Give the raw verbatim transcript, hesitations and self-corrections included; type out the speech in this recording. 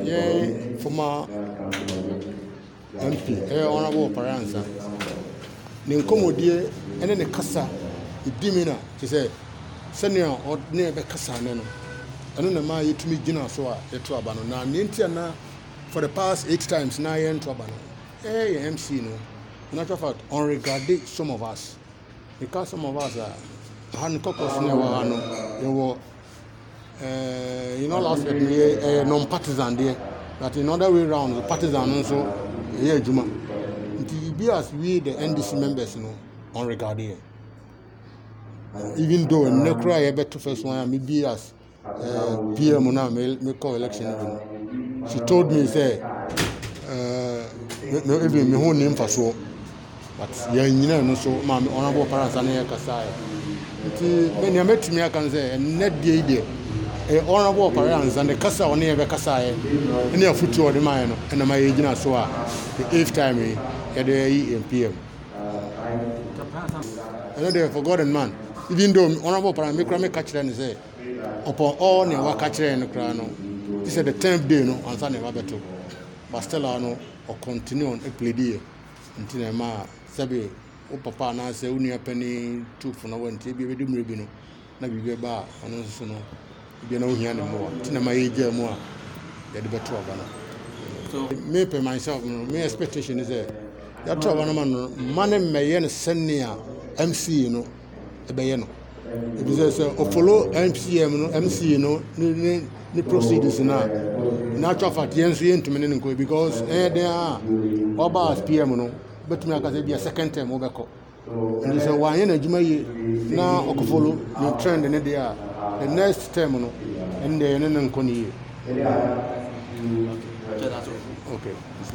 yeah, former M P, eh, Honorable Paransa. Ninkomodie, and then the Cassa, the Dimina, she said, Senior or near the Cassa, and then the man to me dinner so a trouble. Now, Nintiana for the past eight times, nine trouble. Eh, M C, no. Matter of fact, on regarded some of us, because some of us are Hancocos never know, they were, uh, you know, last week, a non partisan there, but in other way around, the partisan also, yeah, Juma. It be as we, the N D C members, you know, on regarded. Even though in Necra, I bet to first one, maybe as P M now, may call election. She told me, say, uh, even my whole name for so. But yeah, you know, so my honorable parents are near Kasai. When you met me, I can say, and net the idea. A honorable parents and the Kasa on near Kasai, and near foot to the mine, and my agent so the eighth time at the E M P M. And they have forgotten man. Even though honorable parents make me catch and say, upon all near Wakacha and the crown. This is the tenth day, no, on Sunday, Babato. But still, I know, or continue on a play dear until my. Sabi o papa na se uni apani two for no went be be dum rebi no na bi ba ono so no bi na ohia ne mo tina ma yeja mu a ya de beto aba no so me per myself no my expectation is that ya to aba no man man meye no senia M C no e be ye no e bi say o follow M C M no M C no ni ni proceedings na na to fact yen so yen tumene nko because eh there oba as P M no but me aka say be a second term obeko and so why na adwuma yi na okofolo no trend ne there the next term no and then nko ni okay.